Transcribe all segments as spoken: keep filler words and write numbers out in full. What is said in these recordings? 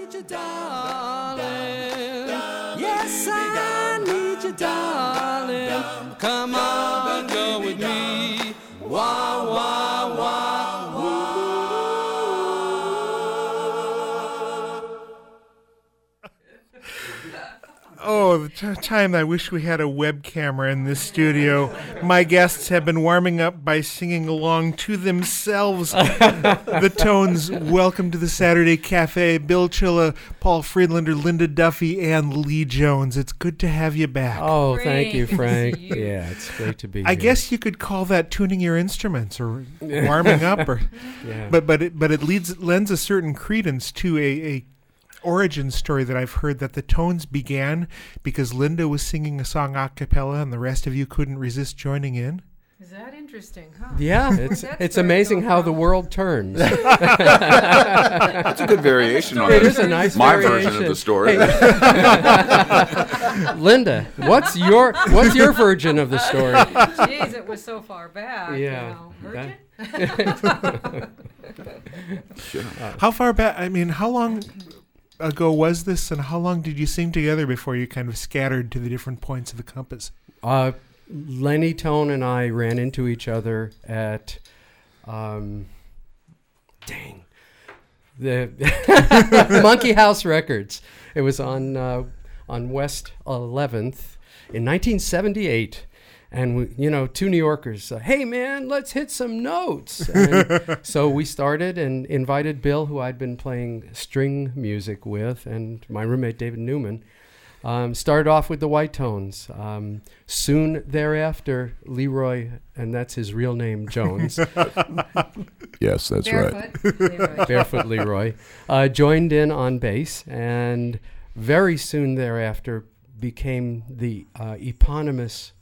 need you, darling. Yes, I need you, darling. Come on, go with me. Wah, wah, wah, wah. Oh, the t- time I wish we had a web camera in this studio. My guests have been warming up by singing along to themselves. The Tones, welcome to the Saturday Cafe. Bill Chilla, Paul Friedlander, Linda Duffy, and Lee Jones. It's good to have you back. Oh, Great. thank you, Good to Frank. see you. Yeah, it's great to be I here. guess you could call that tuning your instruments or warming up, or Yeah. but but it but it leads lends a certain credence to a, a origin story that I've heard, that the Tones began because Linda was singing a song a cappella and the rest of you couldn't resist joining in. Is that interesting, huh? Yeah, it's That's it's where it amazing goes how wrong. the world turns. That's a good variation on It it. is a nice My variation. version of the story. Hey. Linda, what's your what's your version of the story? Jeez, it was so far back. Yeah. You know. That- Virgin? Sure. How far back? I mean, how long ago was this, and how long did you sing together before you kind of scattered to the different points of the compass? Uh, Lenny Tone and I ran into each other at, um, dang, the Monkey House Records. It was on uh, on West eleventh in nineteen seventy-eight. And, we, you know, two New Yorkers, uh, hey, man, let's hit some notes. And so we started and invited Bill, who I'd been playing string music with, and my roommate, David Newman. Um, started off with the White Tones. Um, soon thereafter, Leroy, and that's his real name, Jones, Yes, that's Barefoot. Leroy. Barefoot Leroy, uh, joined in on bass, and very soon thereafter became the uh, eponymous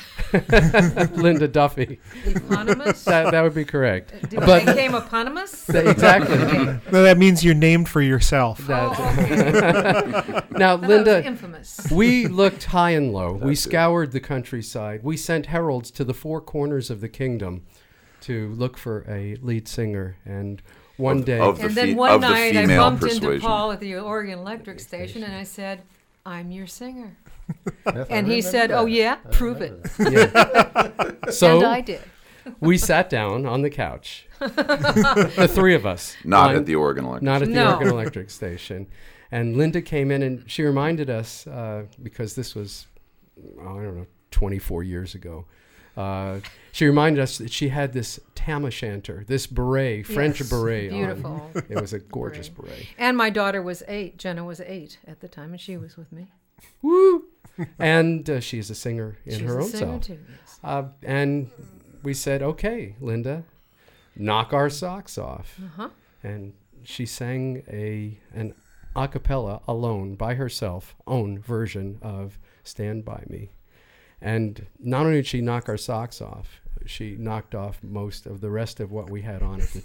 Linda Duffy. Eponymous? That, that would be correct. Did But- they became eponymous? Th- exactly. Okay. No, that means you're named for yourself. That- Oh, okay. now, I thought it was Linda, infamous. we looked high and low. we That's it. scoured the countryside. We sent heralds to the four corners of the kingdom to look for a lead singer. And one Of- day, of the And then fe- one of the night I female bumped into persuasion. Paul at the Oregon Electric Station and I said, I'm your singer. Yes, I And he remember said, that. oh yeah, I prove remember it. that. yeah. so And I did. we sat down on the couch, the three of us. Not on- at the Oregon Electric. Not at the No. Oregon Electric Station. And Linda came in and she reminded us, uh, because this was, oh, I don't know, twenty-four years ago. Uh, she reminded us that she had this tam o' shanter, this beret, French Yes, beret beautiful. on. It was a gorgeous Beret. beret. And my daughter was eight. Jenna was eight at the time, and she was with me. Woo! And uh, she's a singer in She's her a own singer self. too, yes. Uh, and we said, okay, Linda, knock our socks off. Uh-huh. And she sang a an a cappella alone by herself own version of Stand By Me. And not only did she knock our socks off, she knocked off most of the rest of what we had on at the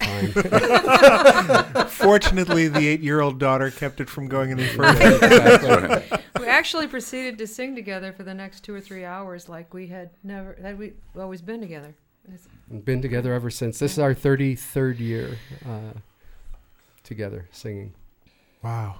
time. Fortunately, the eight-year-old daughter kept it from going any further. Exactly. We actually proceeded to sing together for the next two or three hours, like we had never, had we always been together. It's- Been together ever since. This is our thirty-third year uh, together singing. Wow.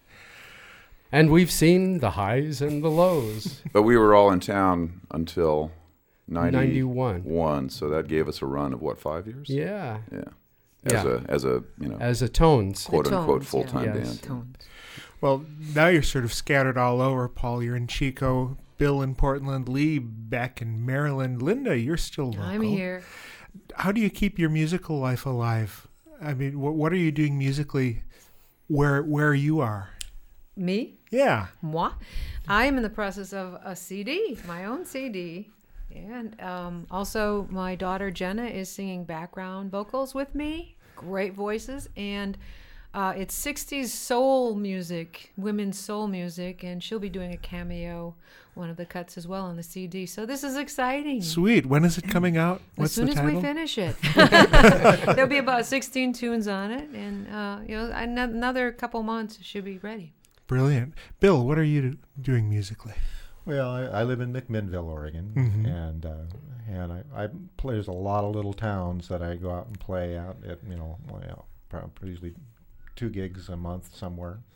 And we've seen the highs and the lows. But we were all in town until ninety-one. ninety-one, so that gave us a run of what, five years? Yeah. Yeah. As Yeah. a as a you know As a tones. quote The unquote Tones, full time yeah. Yes. band. Tones. Well, now you're sort of scattered all over, Paul. You're in Chico, Bill in Portland, Lee back in Maryland. Linda, you're still local. I'm here. How do you keep your musical life alive? I mean, wh- what are you doing musically where where you are? Me? Yeah. Moi? I am in the process of a C D, my own C D. And um, also, my daughter Jenna is singing background vocals with me. Great voices. And uh, it's sixties soul music, women's soul music. And she'll be doing a cameo, one of the cuts as well on the C D. So this is exciting. Sweet. When is it coming out? What's as soon the as title? we finish it. There'll be about sixteen tunes on it. And, uh, you know, ano- another couple months it should be ready. Brilliant. Bill, what are you do- doing musically? Well, I, I live in McMinnville, Oregon, Mhm. and uh, and I, I play. There's a lot of little towns that I go out and play out at. You know, well, probably usually two gigs a month somewhere,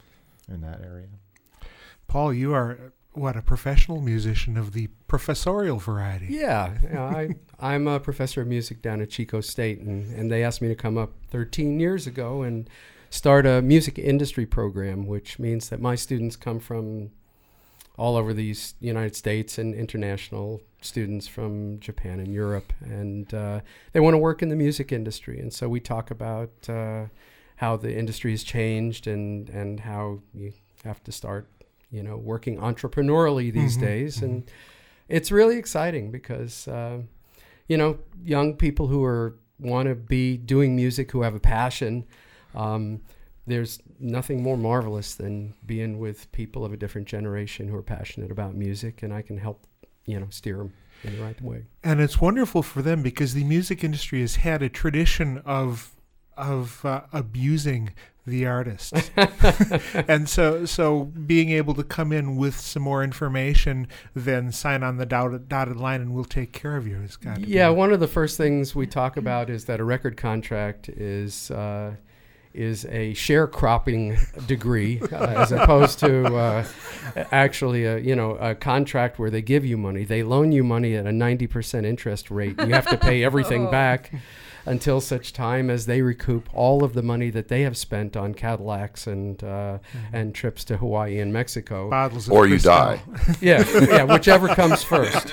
in that area. Paul, you are, what, a professional musician of the professorial variety. Yeah, yeah I, I'm a professor of music down at Chico State, and, and they asked me to come up thirteen years ago and start a music industry program, which means that my students come from all over the United States and international students from Japan and Europe, and uh, they want to work in the music industry. And so we talk about uh, how the industry has changed and, and how you have to start, you know, working entrepreneurially these Mm-hmm. days. And it's really exciting because, uh, you know, young people who are want to be doing music, who have a passion, um, there's nothing more marvelous than being with people of a different generation who are passionate about music, and I can help, you know, steer them in the right way. And it's wonderful for them because the music industry has had a tradition of of uh, abusing the artists. And so so being able to come in with some more information, then sign on the dotted, dotted line and we'll take care of you has got to Yeah, be. one of the first things we talk about is that a record contract is uh, is a sharecropping degree uh, as opposed to uh, actually a, you know, a contract where they give you money. They loan you money at a ninety percent interest rate. You have to pay everything Oh. back until such time as they recoup all of the money that they have spent on Cadillacs and uh, and trips to Hawaii and Mexico. Bottles of Or you Cristal. die. Yeah, yeah, whichever comes first.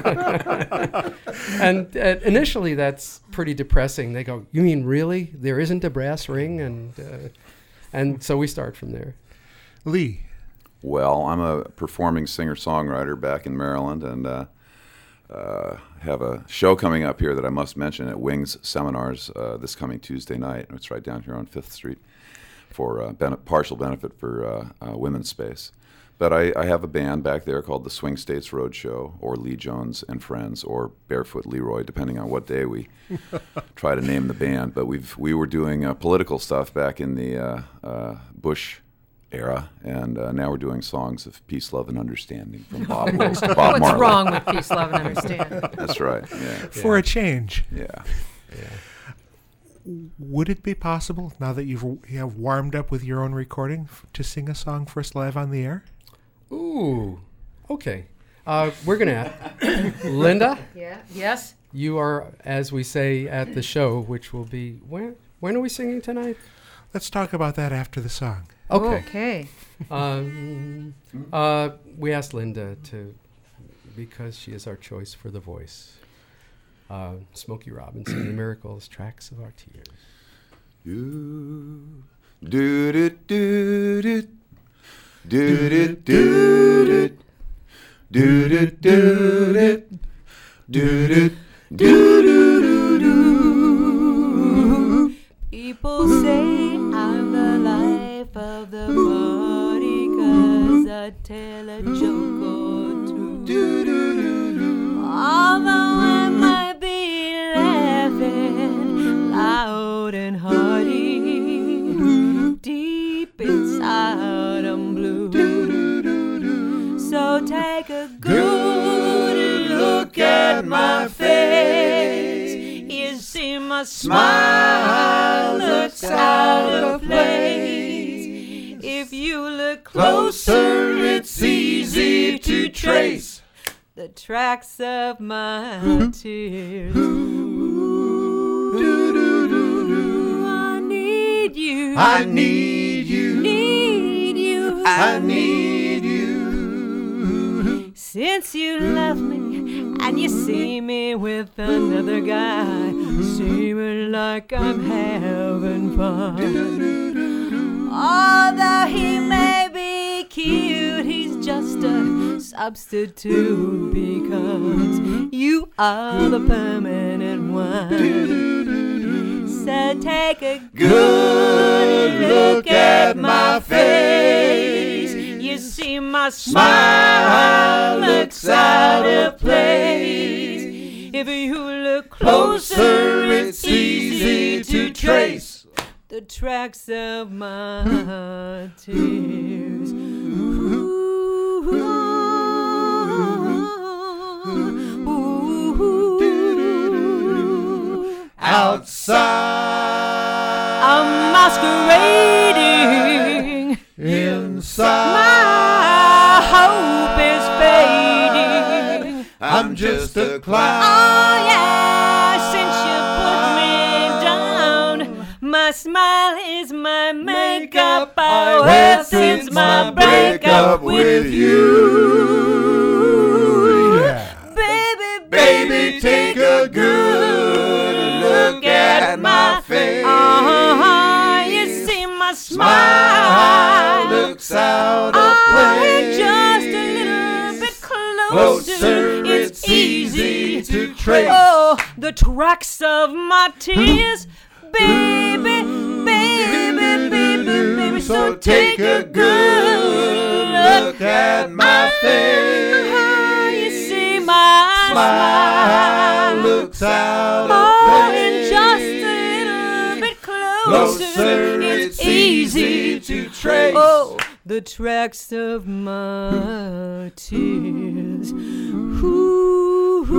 And uh, initially, that's pretty depressing. They go, "You mean really? There isn't a brass ring?" And uh, and so we start from there. Lee. Well, I'm a performing singer-songwriter back in Maryland, and uh, uh, have a show coming up here that I must mention at Wings Seminars uh, this coming Tuesday night. It's right down here on Fifth Street for uh, ben- partial benefit for uh, uh, Women's Space. But I, I have a band back there called the Swing States Roadshow, or Lee Jones and Friends, or Barefoot Leroy, depending on what day we try to name the band. But we've we were doing uh, political stuff back in the uh, uh, Bush era, and uh, now we're doing songs of peace, love, and understanding from Bob Wills to Bob What's Marley. wrong with peace, love, and understanding? That's right. Yeah. For a change. Yeah. Yeah. Would it be possible, now that you've you have warmed up with your own recording, f- to sing a song for us live on the air? Ooh, okay. Uh, we're gonna, Linda, Yeah. Yes. you are, as we say at the show, which will be when? When are we singing tonight? Let's talk about that after the song. Okay. Okay. Um, uh, we asked Linda to, because she is our choice for the voice. Uh, Smokey Robinson, The Miracles, Tracks of Our Tears. You do do do do do do do do do do do do do. People say I'm the life of the party 'cause I tell a joke or two. Although I might be laughing loud and hearty, deep inside I'm blue. So take a good look at my face. You see my smile looks out of place. If you look closer, it's easy to trace the tracks of my tears. I need you. I need you. Need you. I need you. Since you left me and you see me with another guy, seeming like I'm having fun. Although he may be cute, he's just a substitute because you are the permanent one. So take a good look at my face. You see my smile looks out of place. If you look closer, it's easy to trace the tracks of my tears. Outside, I'm masquerading inside. just a clown. Oh yeah, since you put me down, my smile is my makeup. Oh, well, since my breakup with you, Yeah. baby, Baby, take a good look at my face. uh-huh, you see my smile looks out oh, of place. just a little bit closer, Closer, it's easy to trace. Oh, the tracks of my tears, baby, baby, baby, baby. So take a good look at my face. You see my smile looks out oh, of and place. just a little bit closer, Closer, it's easy to trace. Oh, the tracks of my tears. Ooh, ooh,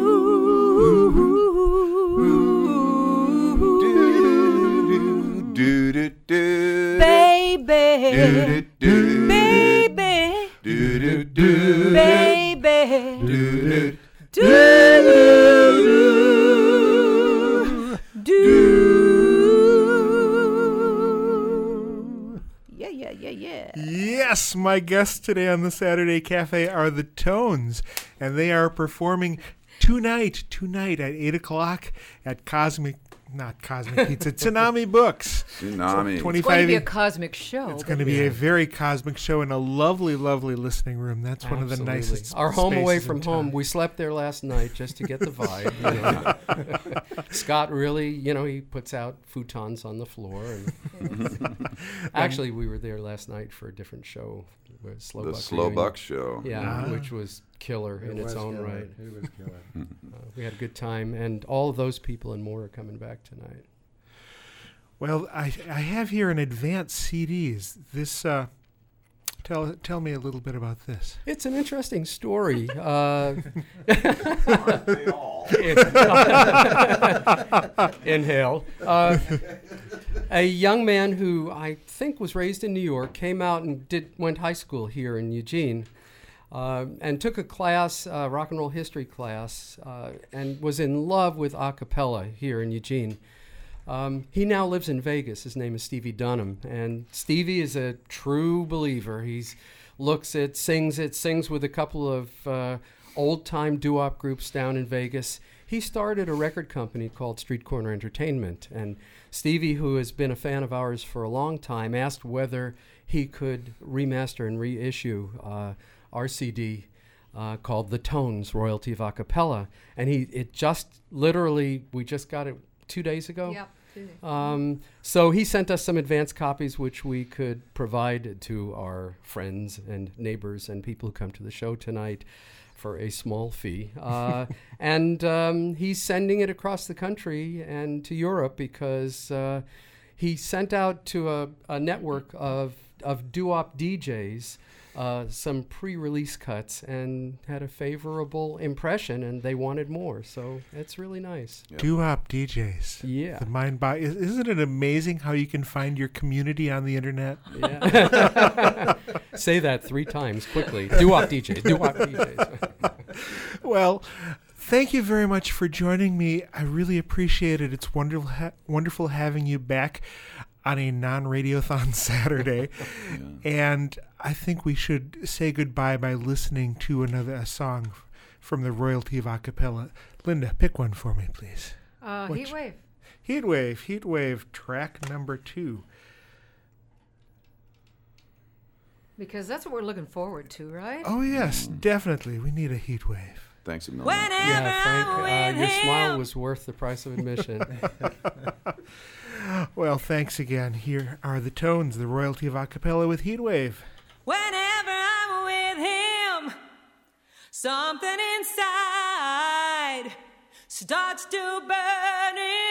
Do do do. baby, Do do baby, do do do. baby, Do do. do, do. Yeah, yeah, yeah, yeah. Yes, my guests today on the Saturday Cafe are the Tones, and they are performing tonight, tonight at eight o'clock at Cosmic, not Cosmic Pizza, Tsunami Books. Tsunami. It's going to twenty-five be a cosmic show. It's going to be a very cosmic show in a lovely, lovely listening room. That's one of the Absolutely. nicest Our home away spaces from in home. town. We slept there last night just to get the vibe. You know. Scott really, you know, he puts out futons on the floor. And actually, we were there last night for a different show. with Slow The Buck Slow Reunion. Buck Show. Yeah, Ah. which was killer It in its was own killer. right. It was killer. Uh, we had a good time, and all of those people and more are coming back tonight. Well, I, I have here an advanced C Ds. This, uh, tell tell me a little bit about this. It's an interesting story. Uh, Inhale. Uh, a young man who I think was raised in New York came out and did went high school here in Eugene, uh, and took a class, uh, rock and roll history class, uh, and was in love with a cappella here in Eugene. Um, he now lives in Vegas. His name is Stevie Dunham, and Stevie is a true believer. He's looks it, sings it, sings with a couple of uh, old-time doo-wop groups down in Vegas. He started a record company called Street Corner Entertainment, and Stevie, who has been a fan of ours for a long time, asked whether he could remaster and reissue uh, our C D uh, called The Tones, Royalty of Acapella, and he it just literally we just got it two days ago. Yep. Tuesday. Um, so he sent us some advance copies, which we could provide to our friends and neighbors and people who come to the show tonight for a small fee. Uh, and um, he's sending it across the country and to Europe because uh, he sent out to a, a network of, of doo-wop D Js uh, some pre-release cuts and had a favorable impression, and they wanted more. So it's really nice. Yeah. Doo-wop D Js. Yeah. The mind body. Is, isn't it amazing how you can find your community on the internet? Yeah. Say that three times quickly. Doo-wop D Js. Doo-wop D Js. Well, thank you very much for joining me. I really appreciate it. It's wonderful, ha- wonderful having you back on a non-radiothon Saturday. And I think we should say goodbye by listening to another a song from the Royalty of Acapella. Linda, pick one for me, please. Uh, Which- Heat Wave. Heat Wave, Heat Wave, track number two. Because that's what we're looking forward to, right? Oh, yes, definitely. We need a heat wave. Thanks a million. Whenever Yeah, Frank, I'm uh, with your him, smile was worth the price of admission. Well, thanks again. Here are the Tones, the Royalty of Acapella with Heat Wave. Whenever I'm with him, something inside starts to burn